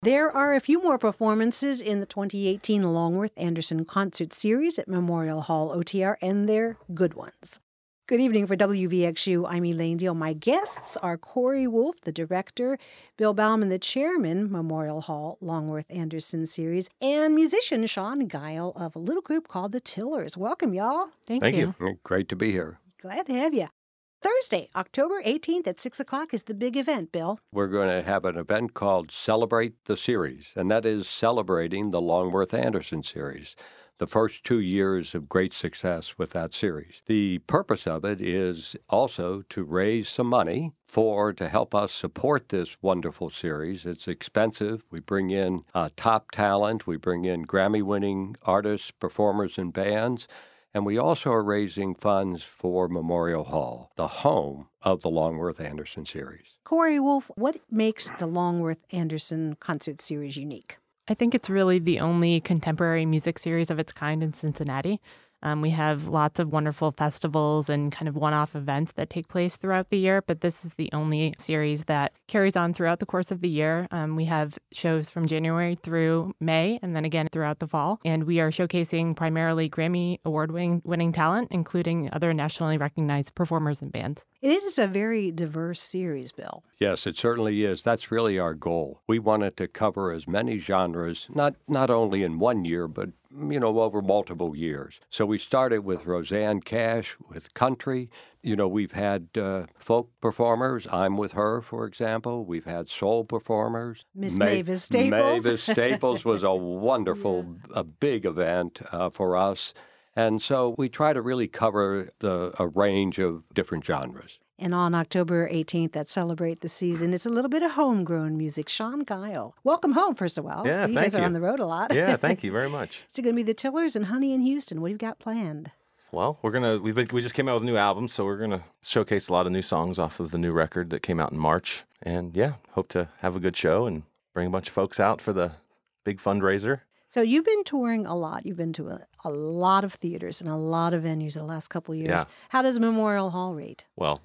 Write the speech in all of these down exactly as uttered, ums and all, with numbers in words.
There are a few more performances in the twenty eighteen Longworth Anderson Concert Series at Memorial Hall O T R, and they're good ones. Good evening for W V X U. I'm Elaine Deal. My guests are Corey Wolf, the director, Bill Bauman, the chairman, Memorial Hall Longworth Anderson Series, and musician Sean Guile of a little group called the Tillers. Welcome, y'all. Thank, Thank you. you. Great to be here. Glad to have you. Thursday, October eighteenth at six o'clock is the big event, Bill. We're going to have an event called Celebrate the Series, and that is celebrating the Longworth Anderson Series, the first two years of great success with that series. The purpose of it is also to raise some money for, to help us support this wonderful series. It's expensive. We bring in uh, top talent. We bring in Grammy-winning artists, performers, and bands. And we also are raising funds for Memorial Hall, the home of the Longworth Anderson Series. Corey Wolf, what makes the Longworth Anderson Concert Series unique? I think it's really the only contemporary music series of its kind in Cincinnati. Um, we have lots of wonderful festivals and kind of one-off events that take place throughout the year, but this is the only series that carries on throughout the course of the year. Um, we have shows from January through May and then again throughout the fall, and we are showcasing primarily Grammy award-winning winning talent, including other nationally recognized performers and bands. It is a very diverse series, Bill. Yes, it certainly is. That's really our goal. We wanted to cover as many genres, not not only in one year, but you know, over multiple years. So we started with Rosanne Cash, with country. You know, we've had uh, folk performers. I'm with her, for example. We've had soul performers. Miss Ma- Mavis Staples. Mavis Staples was a wonderful, yeah. a big event uh, for us. And so we try to really cover the, a range of different genres. And on October eighteenth, at Celebrate the Season, it's a little bit of homegrown music. Sean Guile, welcome home, first of all. Yeah, you thank guys are you. on the road a lot. Yeah, thank you very much. It's going to be the Tillers and Honey in Houston. What do you got planned? Well, we're gonna we've been, we just came out with a new album, so we're gonna showcase a lot of new songs off of the new record that came out in March. And yeah, hope to have a good show and bring a bunch of folks out for the big fundraiser. So you've been touring a lot. You've been to a, a lot of theaters and a lot of venues the last couple of years. Yeah. How does Memorial Hall rate? Well,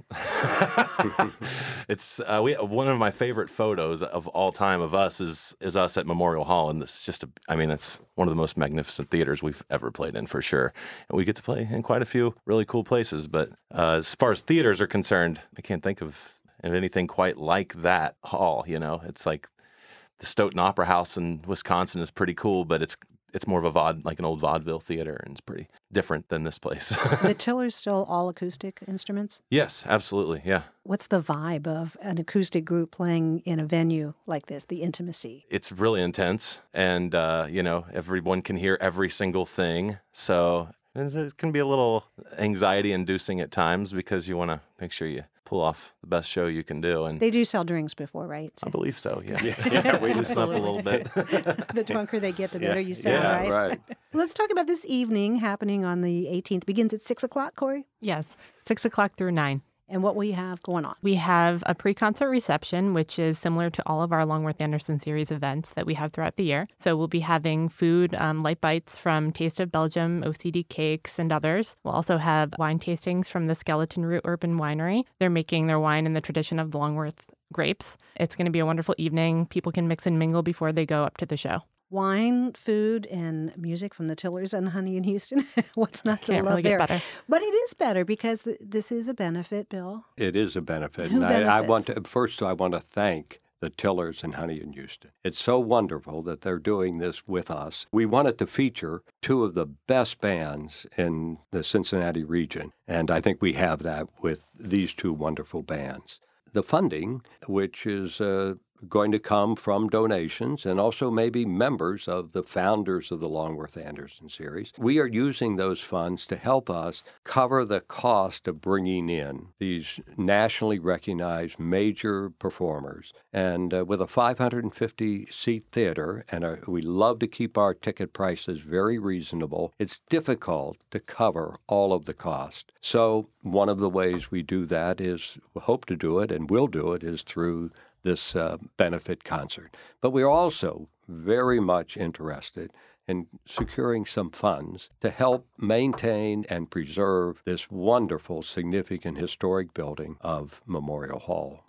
it's uh, we one of my favorite photos of all time of us is is us at Memorial Hall, and this is just a, I mean, it's one of the most magnificent theaters we've ever played in for sure, and we get to play in quite a few really cool places. But uh, as far as theaters are concerned, I can't think of, of anything quite like that hall. You know, it's like. The Stoughton Opera House in Wisconsin is pretty cool, but it's it's more of a vaud, like an old vaudeville theater, and it's pretty different than this place. The Tillers still all acoustic instruments? Yes, absolutely, yeah. What's the vibe of an acoustic group playing in a venue like this, the intimacy? It's really intense, and, uh, you know, everyone can hear every single thing, so it can be a little anxiety-inducing at times because you want to make sure you pull off the best show you can do. And they do sell drinks before, right? I believe so, yeah. Yeah, yeah we loosen up a little bit. The drunker they get, the better yeah. you sound, yeah, right? right. Let's talk about this evening happening on the eighteenth. Begins at six o'clock, Corey? Yes, six o'clock through nine. And what will you have going on? We have a pre-concert reception, which is similar to all of our Longworth Anderson Series events that we have throughout the year. So we'll be having food, um, light bites from Taste of Belgium, O C D Cakes, and others. We'll also have wine tastings from the Skeleton Root Urban Winery. They're making their wine in the tradition of the Longworth grapes. It's going to be a wonderful evening. People can mix and mingle before they go up to the show. Wine, food, and music from the Tillers and Honey in Houston. What's not to Can't love really there? Get better. But it is better because th- this is a benefit, Bill. It is a benefit. Who and benefits? I, I want to, first, I want to thank the Tillers and Honey in Houston. It's so wonderful that they're doing this with us. We wanted to feature two of the best bands in the Cincinnati region, and I think we have that with these two wonderful bands. The funding, which is uh, going to come from donations and also maybe members of the founders of the Longworth Anderson series. We are using those funds to help us cover the cost of bringing in these nationally recognized major performers. And uh, with a five hundred fifty seat theater, and a, we love to keep our ticket prices very reasonable, it's difficult to cover all of the cost. So one of the ways we do that is, we hope to do it and will do it, is through this uh, benefit concert. But we're also very much interested in securing some funds to help maintain and preserve this wonderful, significant historic building of Memorial Hall.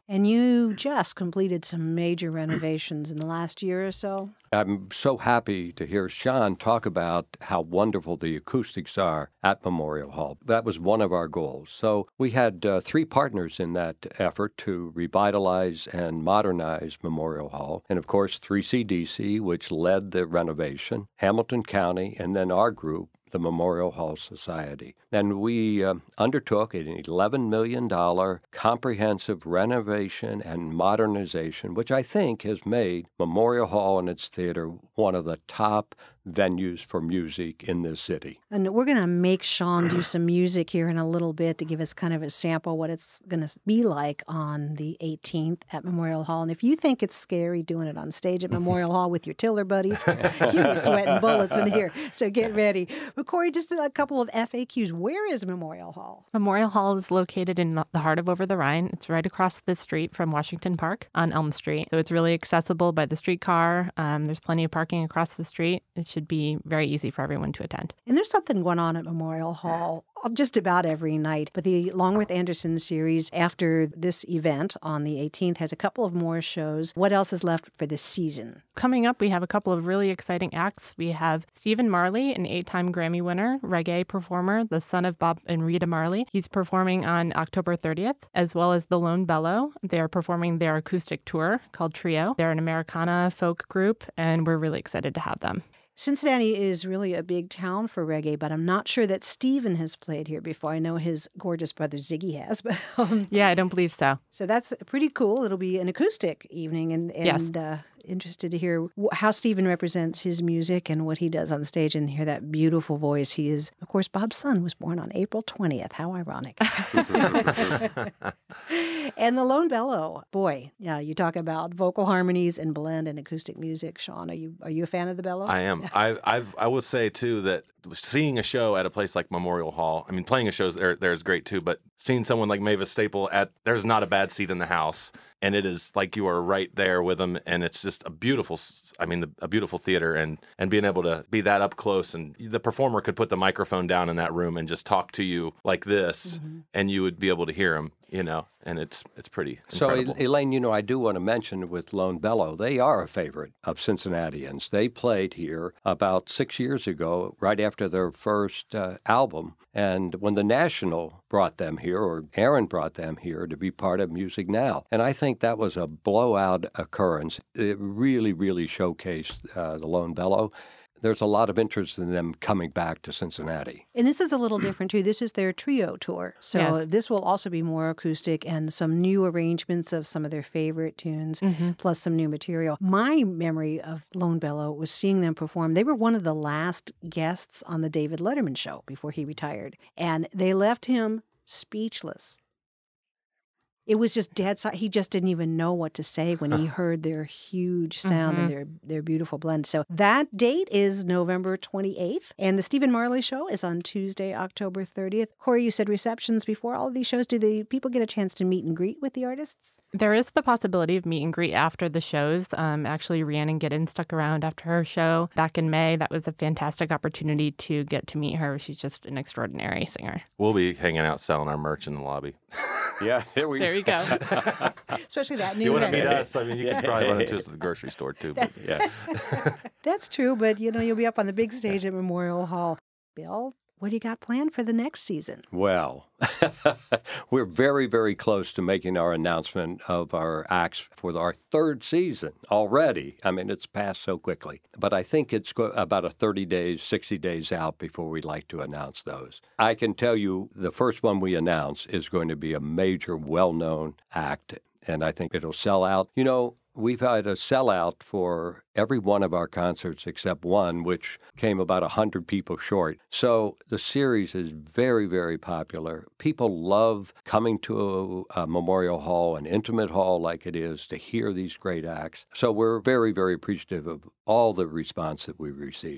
And you just completed some major renovations in the last year or so. I'm so happy to hear Sean talk about how wonderful the acoustics are at Memorial Hall. That was one of our goals. So we had uh, three partners in that effort to revitalize and modernize Memorial Hall. And of course, three C D C, which led the renovation, Hamilton County, and then our group, the Memorial Hall Society. And we uh, undertook an eleven million dollars comprehensive renovation and modernization, which I think has made Memorial Hall and its theater one of the top venues for music in this city. And we're going to make Sean do some music here in a little bit to give us kind of a sample what it's going to be like on the eighteenth at Memorial Hall. And if you think it's scary doing it on stage at Memorial Hall with your Tiller buddies, you're sweating bullets in here. So get ready. But Corey, just a couple of F A Qs. Where is Memorial Hall? Memorial Hall is located in the heart of Over the Rhine. It's right across the street from Washington Park on Elm Street. So it's really accessible by the streetcar. Um, there's plenty of parking across the street. It should be very easy for everyone to attend. And there's something going on at Memorial Hall just about every night. But the Longworth Anderson series after this event on the eighteenth has a couple of more shows. What else is left for this season? Coming up, we have a couple of really exciting acts. We have Stephen Marley, an eight-time Grammy winner, reggae performer, the son of Bob and Rita Marley. He's performing on October thirtieth, as well as the Lone Bellow. They're performing their acoustic tour called Trio. They're an Americana folk group, and we're really excited to have them. Cincinnati is really a big town for reggae, but I'm not sure that Stephen has played here before. I know his gorgeous brother Ziggy has, but um, yeah, I don't believe so. So that's pretty cool. It'll be an acoustic evening, and and yes. uh, interested to hear how Stephen represents his music and what he does on stage, and hear that beautiful voice. He is, of course, Bob's son was born on April twentieth. How ironic! And the Lone Bellow, boy, yeah, you talk about vocal harmonies and blend and acoustic music. Sean, are you are you a fan of the bellow? I am. I I've, I will say too that seeing a show at a place like Memorial Hall, I mean, playing a show there there is great too, but seeing someone like Mavis Staple at there's not a bad seat in the house. And it is like you are right there with them, and it's just a beautiful, I mean, the, a beautiful theater, and and being able to be that up close, and the performer could put the microphone down in that room and just talk to you like this, mm-hmm. and you would be able to hear him, you know, and it's it's pretty incredible. So, Elaine, you know, I do want to mention with Lone Bellow, they are a favorite of Cincinnatians. They played here about six years ago, right after their first uh, album, and when the National brought them here, or Aaron brought them here to be part of Music Now, and I think that was a blowout occurrence. It really, really showcased uh, the Lone Bellow. There's a lot of interest in them coming back to Cincinnati. And this is a little different, too. This is their trio tour. So yes. This will also be more acoustic and some new arrangements of some of their favorite tunes, mm-hmm. plus some new material. My memory of Lone Bellow was seeing them perform. They were one of the last guests on the David Letterman show before he retired. And they left him speechless. It was just dead silent. He just didn't even know what to say when he heard their huge sound mm-hmm. and their, their beautiful blend. So that date is November twenty-eighth, and the Stephen Marley Show is on Tuesday, October thirtieth. Corey, you said receptions before all of these shows. Do the people get a chance to meet and greet with the artists? There is the possibility of meet and greet after the shows. Um, actually, Rhiannon Giddens stuck around after her show back in May. That was a fantastic opportunity to get to meet her. She's just an extraordinary singer. We'll be hanging out selling our merch in the lobby. Yeah, there we there you go. Especially that new. You want to meet us? I mean, you can probably run into us at the grocery store too. But yeah, that's true. But you know, you'll be up on the big stage at Memorial Hall. Bill, what do you got planned for the next season? Well, we're very, very close to making our announcement of our acts for our third season already. I mean, it's passed so quickly. But I think it's about a thirty days, sixty days out before we'd like to announce those. I can tell you the first one we announce is going to be a major, well-known act, and I think it'll sell out. You know, we've had a sellout for every one of our concerts except one, which came about one hundred people short. So the series is very, very popular. People love coming to a, a Memorial Hall, an intimate hall like it is, to hear these great acts. So we're very, very appreciative of all the response that we've received.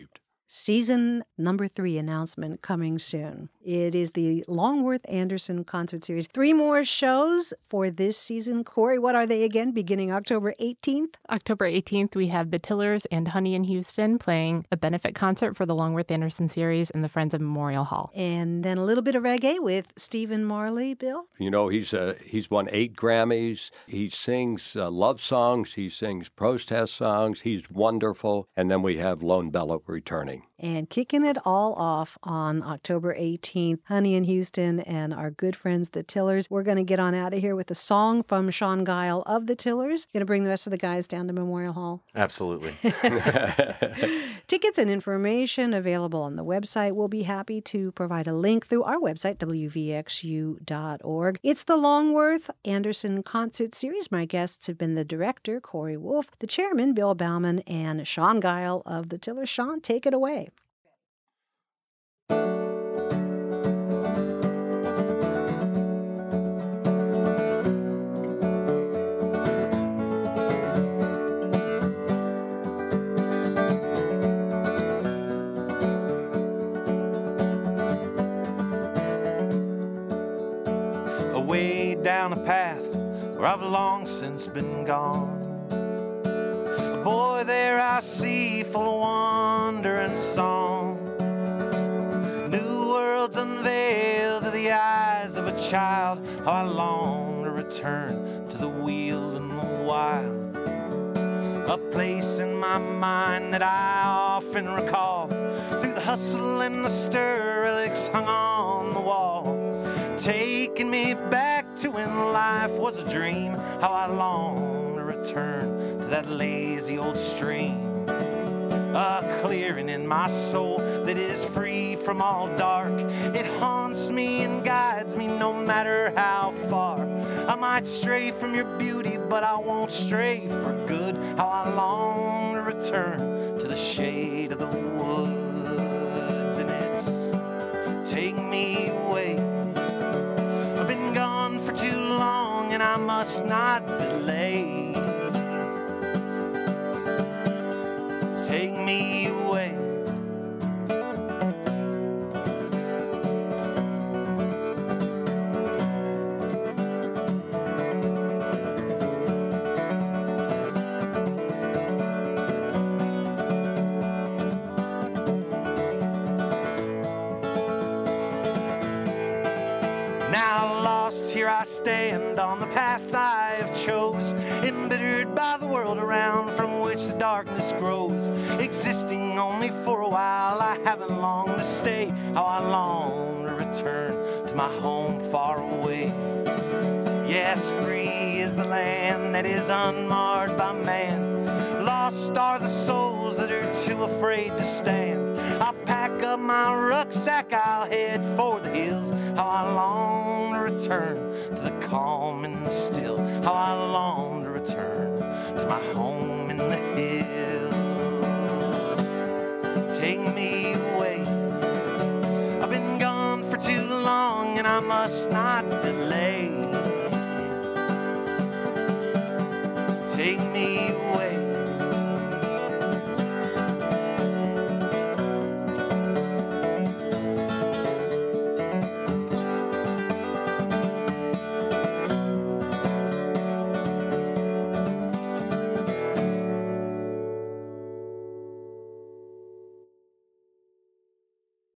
season number three announcement coming soon. It is the Longworth Anderson Concert Series. Three more shows for this season. Corey, what are they again, beginning October eighteenth? October eighteenth, we have the Tillers and Honey in Houston playing a benefit concert for the Longworth Anderson Series in the Friends of Memorial Hall. And then a little bit of reggae with Stephen Marley, Bill. You know, he's uh, he's won eight Grammys. He sings uh, love songs. He sings protest songs. He's wonderful. And then we have Lone Bellow returning. And kicking it all off on October eighteenth, Honey in Houston and our good friends, the Tillers. We're going to get on out of here with a song from Sean Guile of the Tillers. Going to bring the rest of the guys down to Memorial Hall. Absolutely. Tickets and information available on the website. We'll be happy to provide a link through our website, W V X U dot org. It's the Longworth Anderson Concert Series. My guests have been the director, Corey Wolf, the chairman, Bill Bauman, and Sean Guile of the Tillers. Sean, take it away. Away down a path where I've long since been gone, a boy there I see full of wonder and song. New worlds unveiled to the eyes of a child. How I long to return to the wield and the wild. A place in my mind that I often recall. Through the hustle and the stir, relics hung on the wall, taking me back to when life was a dream. How I long to return to that lazy old stream. A clearing in my soul that is free from all dark. It haunts me and guides me no matter how far. I might stray from your beauty, but I won't stray for good. How I long to return to the shade of the woods. And it's take me away. I've been gone for too long and I must not delay. Take me away. Now lost here I stand on the path I have chose, embittered by the world around from which the darkness grows. Existing only for a while, I haven't long to stay. How I long to return to my home far away. Yes, free is the land that is unmarred by man. Lost are the souls that are too afraid to stand. I'll pack up my rucksack, I'll head for the hills. How I long to return to the calm and the still. How I long to return to my home in the hills. Take me away. I've been gone for too long and I must not delay. Take me away.